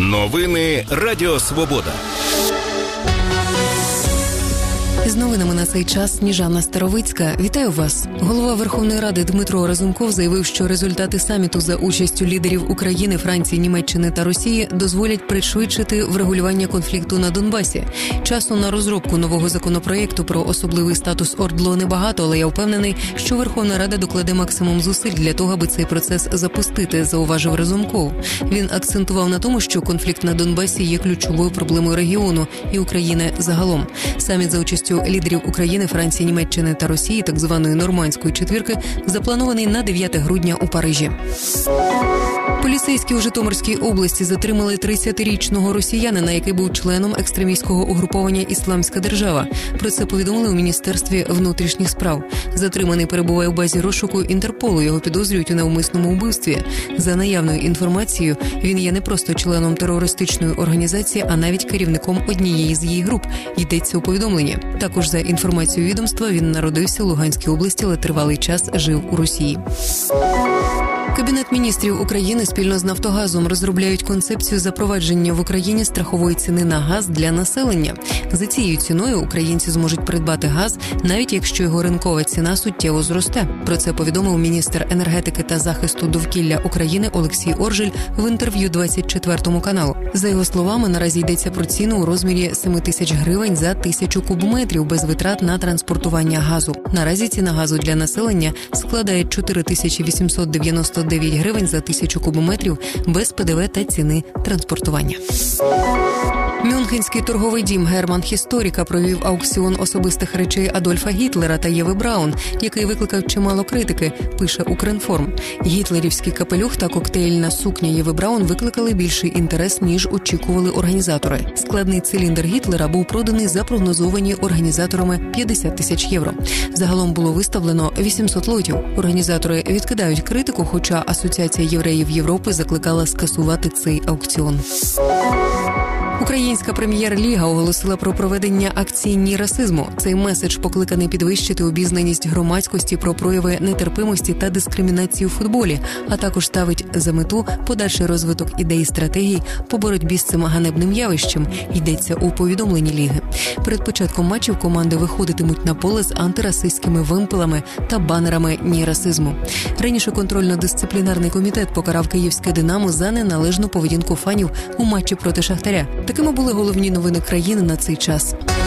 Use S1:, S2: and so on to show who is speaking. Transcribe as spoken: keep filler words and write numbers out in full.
S1: Новини Радіо Свобода.
S2: З новинами на цей час Сніжана Старовицька. Вітаю вас. Голова Верховної Ради Дмитро Разумков заявив, що результати саміту за участю лідерів України, Франції, Німеччини та Росії дозволять пришвидшити врегулювання конфлікту на Донбасі. Часу на розробку нового законопроєкту про особливий статус ОРДЛО небагато, але я впевнений, що Верховна Рада докладе максимум зусиль для того, аби цей процес запустити, зауважив Разумков. Він акцентував на тому, що конфлікт на Донбасі є ключовою проблемою регіону і України загалом. Саміт за участю лідерів України, Франції, Німеччини та Росії, так званої нормандської четвірки, запланований на дев'яте грудня у Парижі. Поліцейські у Житомирській області затримали тридцятирічного росіянина, який був членом екстремістського угруповання «Ісламська держава». Про це повідомили у Міністерстві внутрішніх справ. Затриманий перебуває у базі розшуку Інтерполу. Його підозрюють у навмисному вбивстві. За наявною інформацією, він є не просто членом терористичної організації, а навіть керівником однієї з її груп. Йдеться у повідомленні. Також за інформацією відомства, він народився у Луганській області, але тривалий час жив у Росії. Кабінет міністрів України спільно з «Нафтогазом» розробляють концепцію запровадження в Україні страхової ціни на газ для населення. За цією ціною українці зможуть придбати газ, навіть якщо його ринкова ціна суттєво зросте. Про це повідомив міністр енергетики та захисту довкілля України Олексій Оржель в інтерв'ю двадцять четвертому каналу. За його словами, наразі йдеться про ціну у розмірі сім тисяч гривень за тисячу кубометрів без витрат на транспортування газу. Наразі ціна газу для населення складає чотири тисячі вісімсот дев'яносто дев'ять гривень за тисячу кубометрів без ПДВ та ціни транспортування. Мюнхенський торговий дім Герман Хісторіка провів аукціон особистих речей Адольфа Гітлера та Єви Браун, який викликав чимало критики, пише Укрінформ. Гітлерівський капелюх та коктейльна сукня Єви Браун викликали більший інтерес, ніж очікували організатори. Складний циліндр Гітлера був проданий за прогнозовані організаторами п'ятдесят тисяч євро. Загалом було виставлено вісімсот лотів. Організатори відкидають критику, хоча Асоціація євреїв Європи закликала скасувати цей аукціон. Українська прем'єр-ліга оголосила про проведення акції «Ні расизму». Цей меседж покликаний підвищити обізнаність громадськості про прояви нетерпимості та дискримінації у футболі, а також ставить за мету подальший розвиток ідей і стратегій по боротьбі з цим ганебним явищем, йдеться у повідомленні ліги. Перед початком матчів команди виходитимуть на поле з антирасистськими вимпелами та банерами «Ні расизму». Раніше контрольно-дисциплінарний комітет покарав київське «Динамо» за неналежну поведінку фанів у матчі проти «Шахтаря». Такими були головні новини країни на цей час.